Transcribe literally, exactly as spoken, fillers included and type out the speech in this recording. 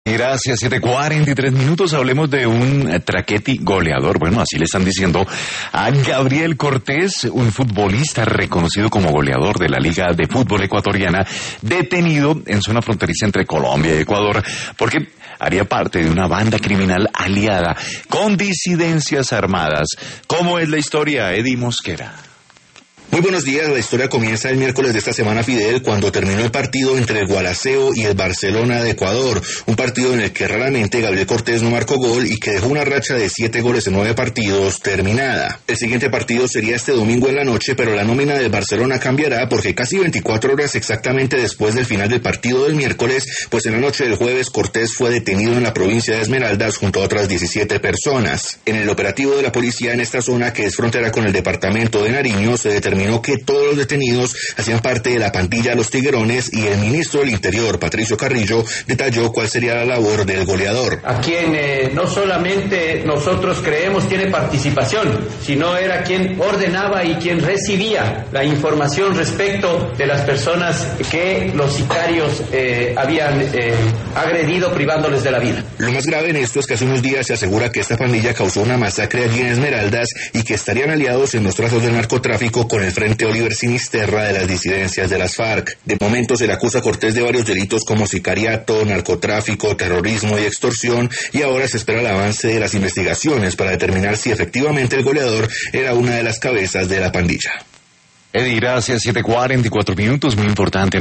Gracias, siete cuarenta y tres minutos, hablemos de un traqueti goleador, bueno, así le están diciendo a Gabriel Cortés, un futbolista reconocido como goleador de la Liga de Fútbol Ecuatoriana, detenido en zona fronteriza entre Colombia y Ecuador, porque haría parte de una banda criminal aliada con disidencias armadas. ¿Cómo es la historia, Eddie Mosquera? Muy buenos días, la historia comienza el miércoles de esta semana, Fidel, cuando terminó el partido entre el Gualaceo y el Barcelona de Ecuador, un partido en el que raramente Gabriel Cortés no marcó gol y que dejó una racha de siete goles en nueve partidos terminada. El siguiente partido sería este domingo en la noche, pero la nómina del Barcelona cambiará porque casi veinticuatro horas exactamente después del final del partido del miércoles, pues en la noche del jueves Cortés fue detenido en la provincia de Esmeraldas junto a otras diecisiete personas. En el operativo de la policía en esta zona, que es frontera con el departamento de Nariño, se determinó que todos los detenidos hacían parte de la pandilla Los Tiguerones y el ministro del Interior, Patricio Carrillo, detalló cuál sería la labor del goleador. A quien eh, no solamente nosotros creemos tiene participación, sino era quien ordenaba y quien recibía la información respecto de las personas que los sicarios eh, habían eh, agredido privándoles de la vida. Lo más grave en esto es que hace unos días se asegura que esta pandilla causó una masacre allí en Esmeraldas y que estarían aliados en los trazos del narcotráfico con el Frente Oliver Sinisterra de las disidencias de las FARC. De momento se le acusa a Cortés de varios delitos como sicariato, narcotráfico, terrorismo y extorsión, y ahora se espera el avance de las investigaciones para determinar si efectivamente el goleador era una de las cabezas de la pandilla. Eddie, gracias, siete cuarenta y cuatro minutos, muy importante.